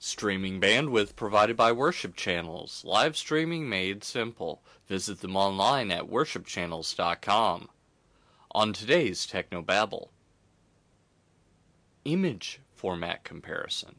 Streaming bandwidth provided by worship channels. Live streaming made simple. Visit them online at worshipchannels.com. On today's Technobabble, image format comparison.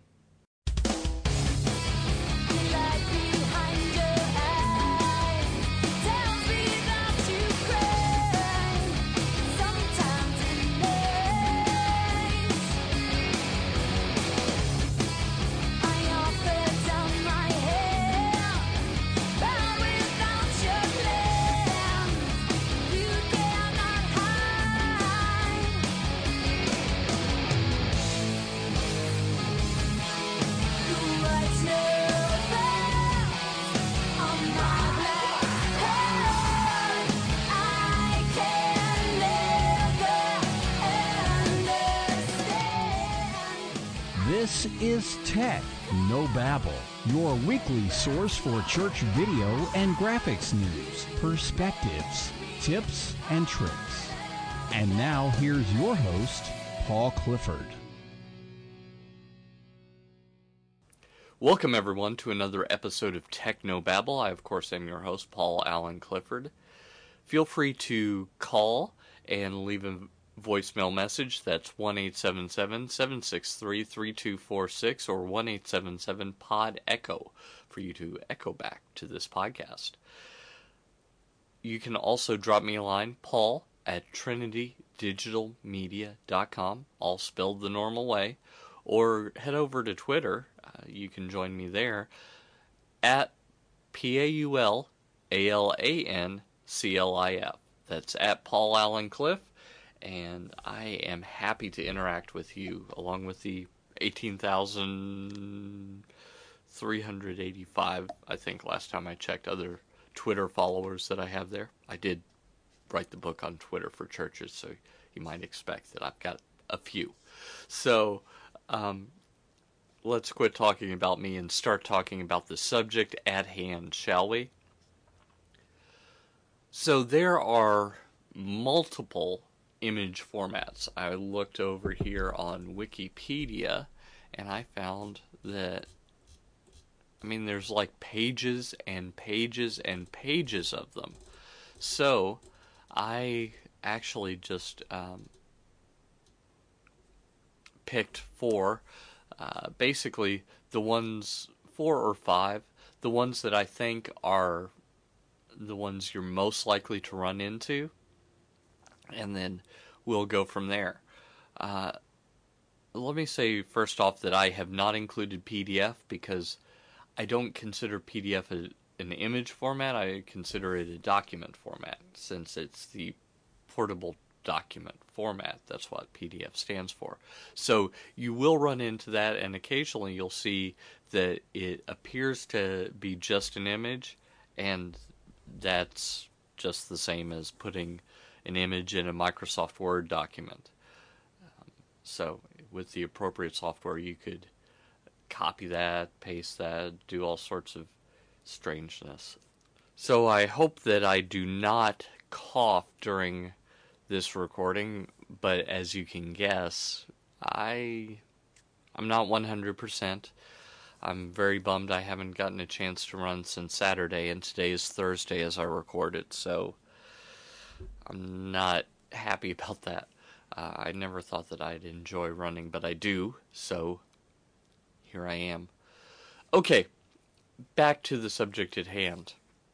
This is Technobabble, your weekly source for church video and graphics news, perspectives, tips, and tricks. And now, here's your host, Paul Clifford. Welcome, everyone, to another episode of Technobabble. I, of course, am your host, Paul Allen Clifford. Feel free to call and leave a voicemail message. That's 1-877-763-3246 or 1-877-POD-ECHO for you to echo back to this podcast. You can also drop me a line, Paul at trinitydigitalmedia.com, all spelled the normal way, or head over to Twitter. You can join me there at PAULALANCLIF. That's at Paul Allen Cliff. And I am happy to interact with you, along with the 18,385, I think, last time I checked, other Twitter followers that I have there. I did write the book on Twitter for churches, so you might expect that I've got a few. So, let's quit talking about me and start talking about the subject at hand, shall we? So there are multiple image formats. I looked over here on Wikipedia and I found that, there's like pages and pages and pages of them. So I actually just picked four, basically the ones, 4 or 5, the ones that I think are the ones you're most likely to run into, and then we'll go from there. Let me say first off that I have not included PDF because I don't consider PDF an image format. I consider it a document format since it's the portable document format. That's what PDF stands for. So you will run into that, and occasionally you'll see that it appears to be just an image, and that's just the same as putting an image in a Microsoft Word document. So with the appropriate software, you could copy that, paste that, do all sorts of strangeness. So I hope that I do not cough during this recording, but as you can guess, I'm not 100%. I'm very bummed I haven't gotten a chance to run since Saturday, and today is Thursday as I record it, so I'm not happy about that. I never thought that I'd enjoy running, but I do, so here I am. Okay, back to the subject at hand.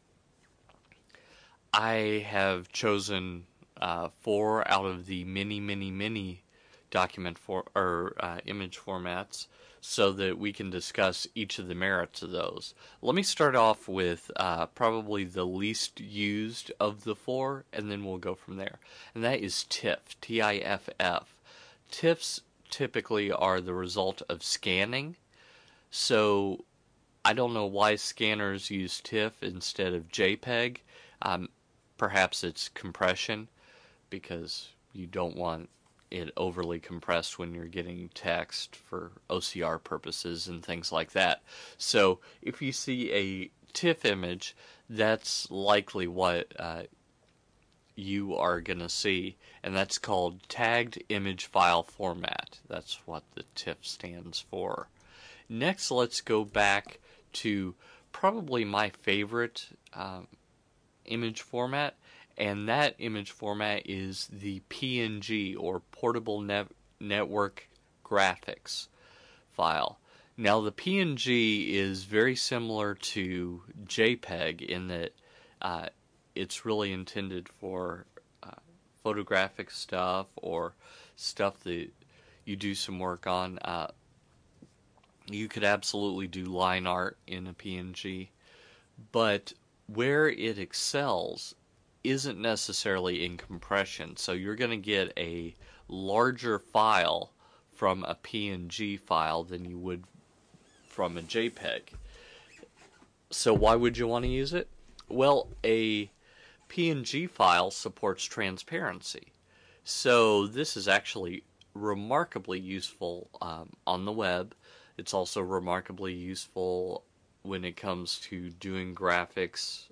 I have chosen 4 out of the many document image formats so that we can discuss each of the merits of those. Let me start off with probably the least used of the 4, and then we'll go from there. And that is TIFF, T-I-F-F. TIFFs typically are the result of scanning, so I don't know why scanners use TIFF instead of JPEG. Perhaps it's compression, because you don't want it overly compressed when you're getting text for OCR purposes and things like that. So if you see a TIFF image, that's likely what you are going to see, and that's called Tagged Image File Format. That's what the TIFF stands for. Next, let's go back to probably my favorite image format, and that image format is the PNG, or Portable Network Graphics file. Now, the PNG is very similar to JPEG in that it's really intended for photographic stuff or stuff that you do some work on. You could absolutely do line art in a PNG, but where it excels isn't necessarily in compression. So you're going to get a larger file from a PNG file than you would from a JPEG. So why would you want to use it? Well, a PNG file supports transparency. So this is actually remarkably useful on the web. It's also remarkably useful when it comes to doing graphics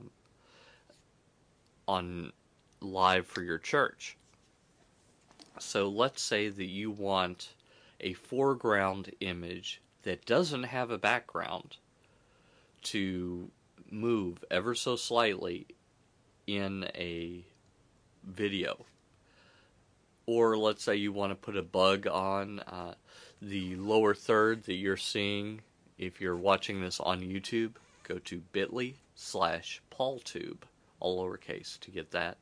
on live for your church. So let's say that you want a foreground image that doesn't have a background to move ever so slightly in a video. Or let's say you want to put a bug on the lower third that you're seeing. If you're watching this on YouTube, go to bit.ly/PaulTube, all lowercase, to get that.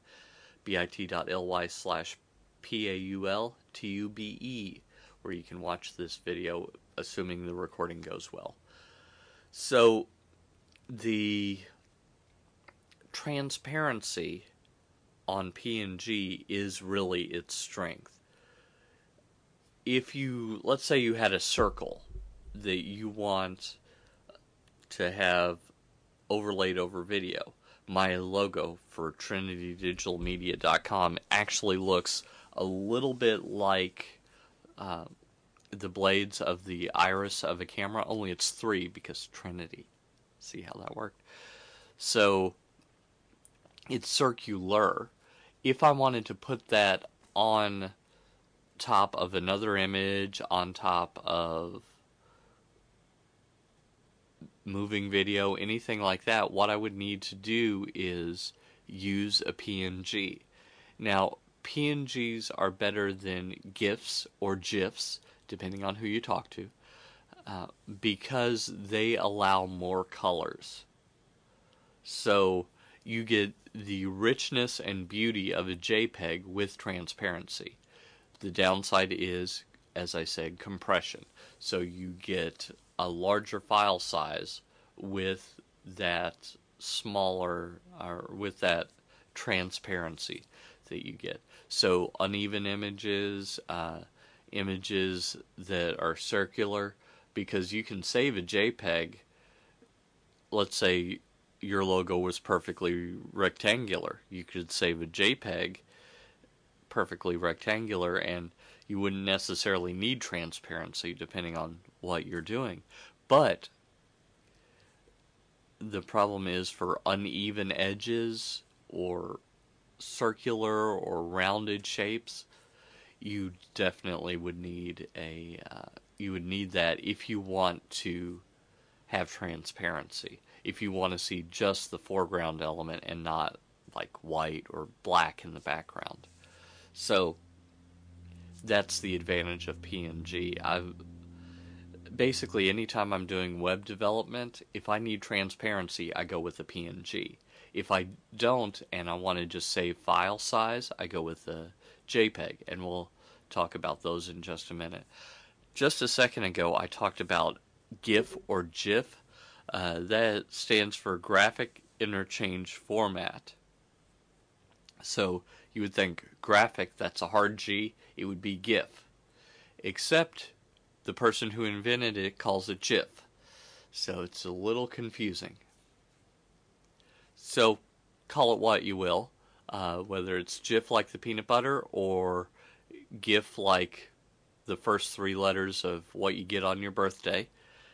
bit.ly/PaulTube, where you can watch this video, assuming the recording goes well. So, the transparency on PNG is really its strength. If you, let's say you had a circle that you want to have overlaid over video. My logo for TrinityDigitalMedia.com actually looks a little bit like the blades of the iris of a camera, only it's 3 because Trinity. See how that worked? So it's circular. If I wanted to put that on top of another image, on top of moving video, anything like that, what I would need to do is use a PNG. Now, PNGs are better than GIFs or GIFs, depending on who you talk to, because they allow more colors. So you get the richness and beauty of a JPEG with transparency. The downside is, as I said, compression. So you get a larger file size with that smaller, or with that transparency that you get. So uneven images, images that are circular, because you can save a JPEG. Let's say your logo was perfectly rectangular. You could save a JPEG perfectly rectangular, and you wouldn't necessarily need transparency depending on what you're doing. But the problem is for uneven edges or circular or rounded shapes, you definitely would need that if you want to have transparency. If you want to see just the foreground element and not like white or black in the background. So that's the advantage of PNG. Basically, anytime I'm doing web development, if I need transparency, I go with a PNG. If I don't, and I want to just save file size, I go with a JPEG, and we'll talk about those in just a minute. Just a second ago, I talked about GIF or GIF. That stands for Graphic Interchange Format. So you would think graphic, that's a hard G, it would be GIF. Except the person who invented it calls it GIF. So it's a little confusing. So call it what you will, whether it's GIF like the peanut butter or GIF like the first 3 letters of what you get on your birthday.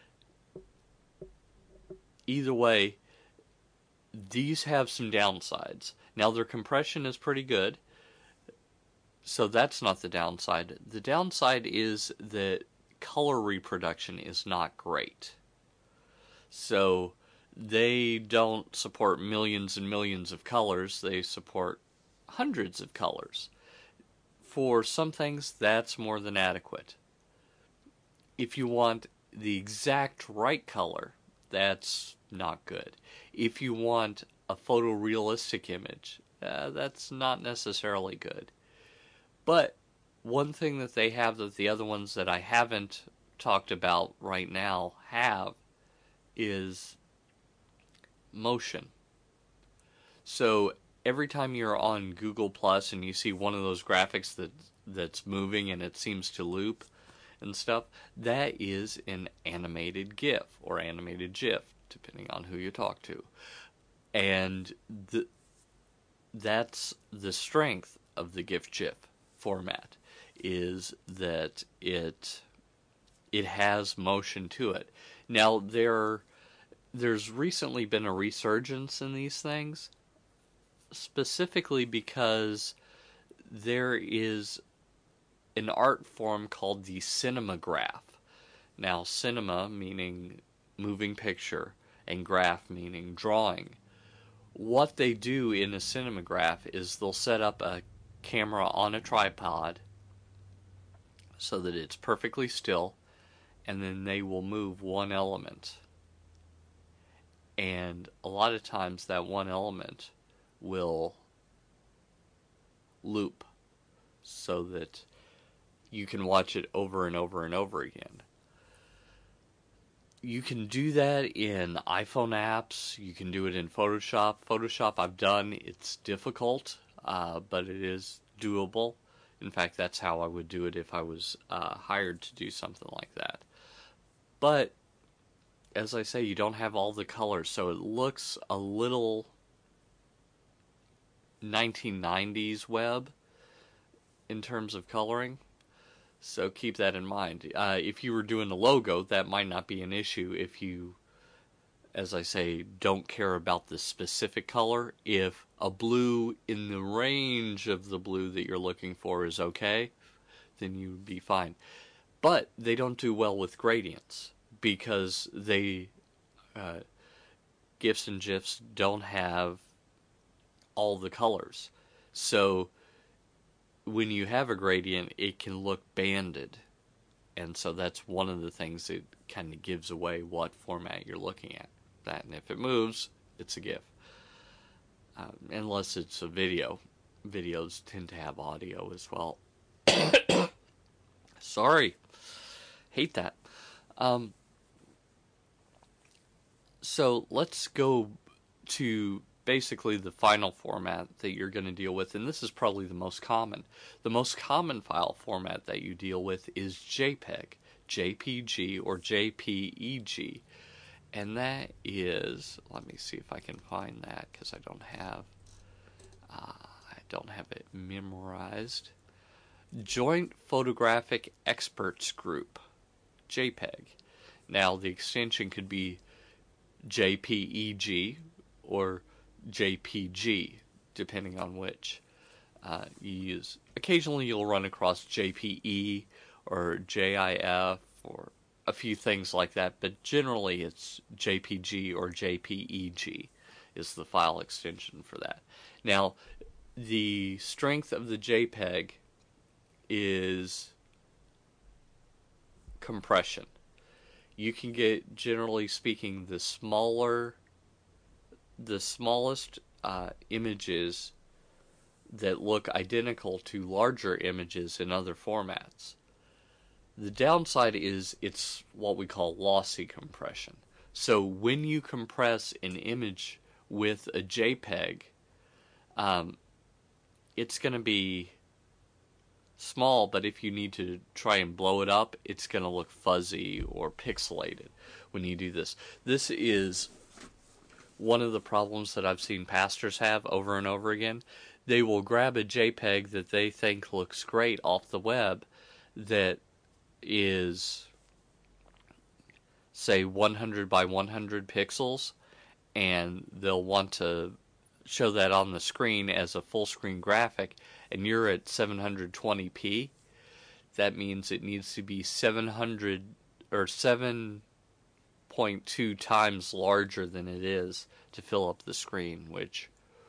Either way, these have some downsides. Now, their compression is pretty good, so that's not the downside. The downside is that color reproduction is not great. So they don't support millions and millions of colors. They support hundreds of colors. For some things, that's more than adequate. If you want the exact right color, that's not good. If you want a photorealistic image, that's not necessarily good. But one thing that they have that the other ones that I haven't talked about right now have is motion. So every time you're on Google Plus and you see one of those graphics that's moving and it seems to loop and stuff, that is an animated GIF or animated GIF, depending on who you talk to. And that's the strength of the GIF-GIF format, is that it has motion to it. Now, there's recently been a resurgence in these things, specifically because there is an art form called the cinemagraph. Now, cinema meaning moving picture, and graph meaning drawing. What they do in a cinemagraph is they'll set up a camera on a tripod so that it's perfectly still, and then they will move one element. And a lot of times that one element will loop so that you can watch it over and over and over again. You can do that in iPhone apps. You can do it in Photoshop. Photoshop I've done. It's difficult, but it is doable. In fact, that's how I would do it if I was hired to do something like that. But, as I say, you don't have all the colors, so it looks a little 1990s web in terms of coloring. So keep that in mind. If you were doing a logo, that might not be an issue if you, as I say, don't care about the specific color. If a blue in the range of the blue that you're looking for is okay, then you would be fine. But they don't do well with gradients because GIFs and GIFs don't have all the colors. So when you have a gradient, it can look banded. And so that's one of the things that kind of gives away what format you're looking at. That, and if it moves, it's a GIF. Unless it's a video. Videos tend to have audio as well. Sorry. Hate that. So let's go to basically the final format that you're going to deal with, and this is probably the most common. The most common file format that you deal with is JPEG, JPG, or JPEG. And that is, let me see if I can find that, because I don't have it memorized. Joint Photographic Experts Group, JPEG. Now, the extension could be JPEG or JPG, depending on which you use. Occasionally you'll run across JPE or JIF or a few things like that, but generally it's JPG or JPEG is the file extension for that. Now, the strength of the JPEG is compression. You can get, generally speaking, the smallest images that look identical to larger images in other formats. The downside is it's what we call lossy compression. So when you compress an image with a JPEG, it's going to be small, but if you need to try and blow it up, it's going to look fuzzy or pixelated when you do this. This is one of the problems that I've seen pastors have over and over again. They will grab a JPEG that they think looks great off the web that is, say, 100 by 100 pixels, and they'll want to show that on the screen as a full screen graphic, and you're at 720p. that means it needs to be 700 or 7.2 times larger than it is to fill up the screen, which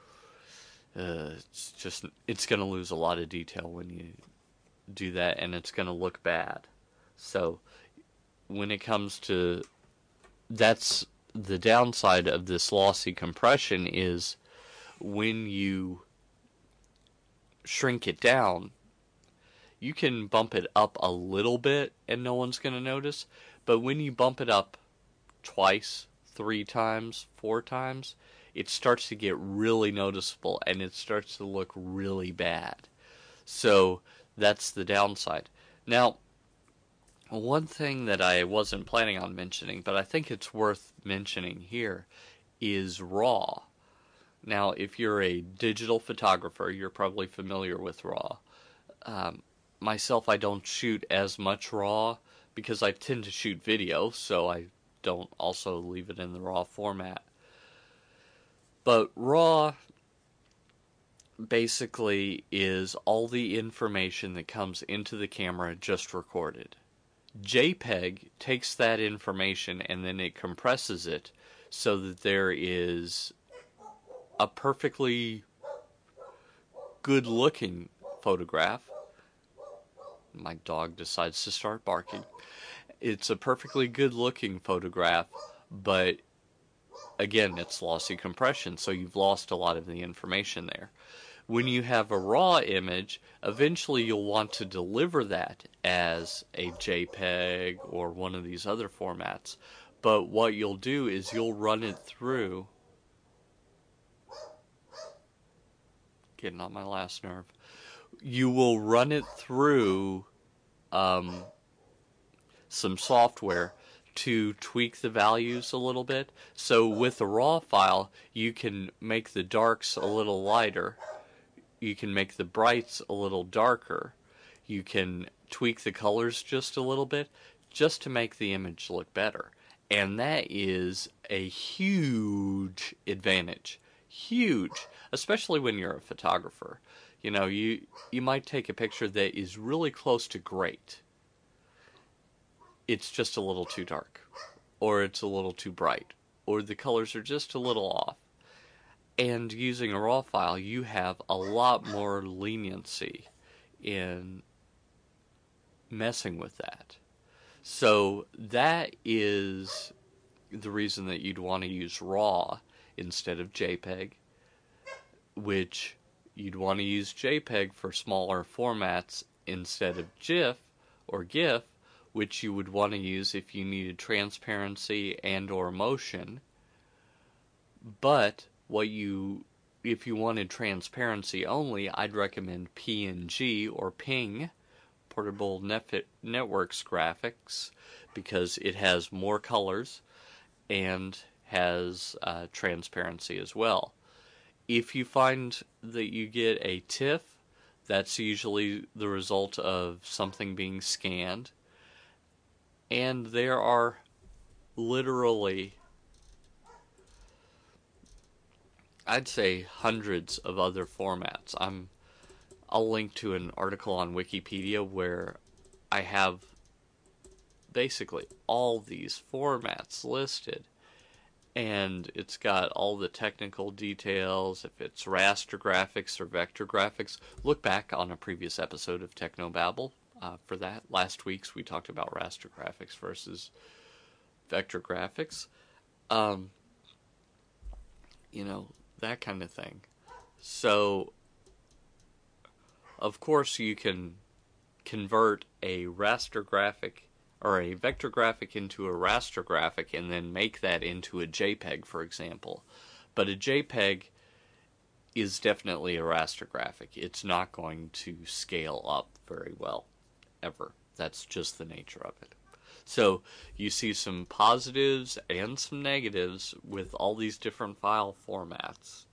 it's going to lose a lot of detail when you do that, and it's going to look bad. So when it comes to, that's the downside of this lossy compression, is when you shrink it down, you can bump it up a little bit and no one's going to notice. But when you bump it up twice, 3 times, 4 times, it starts to get really noticeable and it starts to look really bad. So that's the downside. Now, one thing that I wasn't planning on mentioning, but I think it's worth mentioning here, is RAW. Now, if you're a digital photographer, you're probably familiar with RAW. Myself, I don't shoot as much RAW because I tend to shoot video, so I don't also leave it in the RAW format. But RAW basically is all the information that comes into the camera just recorded. JPEG takes that information and then it compresses it so that there is a perfectly good-looking photograph. My dog decides to start barking. It's a perfectly good-looking photograph, but again, it's lossy compression, so you've lost a lot of the information there. When you have a RAW image, eventually you'll want to deliver that as a JPEG or one of these other formats. But what you'll do is you'll run it through, getting on my last nerve, you will run it through some software to tweak the values a little bit. So with a RAW file, you can make the darks a little lighter, you can make the brights a little darker, you can tweak the colors just a little bit, just to make the image look better. And that is a huge advantage. Huge. Especially when you're a photographer. You know, you might take a picture that is really close to great. It's just a little too dark. Or it's a little too bright. Or the colors are just a little off. And using a RAW file, you have a lot more leniency in messing with that. So that is the reason that you'd want to use RAW instead of JPEG, which you'd want to use JPEG for smaller formats instead of GIF or GIF, which you would want to use if you needed transparency and or motion. But if you wanted transparency only, I'd recommend PNG or PNG, Portable Networks Graphics, because it has more colors and has transparency as well. If you find that you get a TIFF, that's usually the result of something being scanned. And there are literally, I'd say, hundreds of other formats. I'll link to an article on Wikipedia where I have basically all these formats listed. And it's got all the technical details, if it's raster graphics or vector graphics. Look back on a previous episode of Technobabble for that. Last week's we talked about raster graphics versus vector graphics. You know, that kind of thing. So, of course, you can convert a raster graphic or a vector graphic into a raster graphic and then make that into a JPEG, for example. But a JPEG is definitely a raster graphic. It's not going to scale up very well, ever. That's just the nature of it. So you see some positives and some negatives with all these different file formats.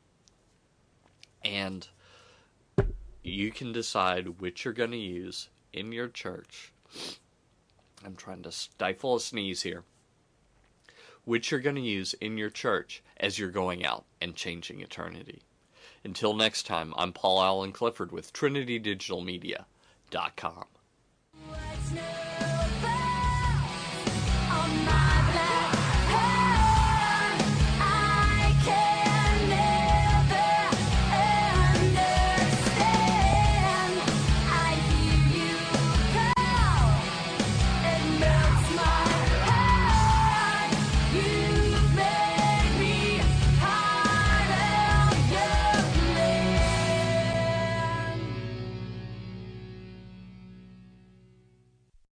And you can decide which you're going to use in your church. I'm trying to stifle a sneeze here. Which you're going to use in your church as you're going out and changing eternity. Until next time, I'm Paul Allen Clifford with TrinityDigitalMedia.com.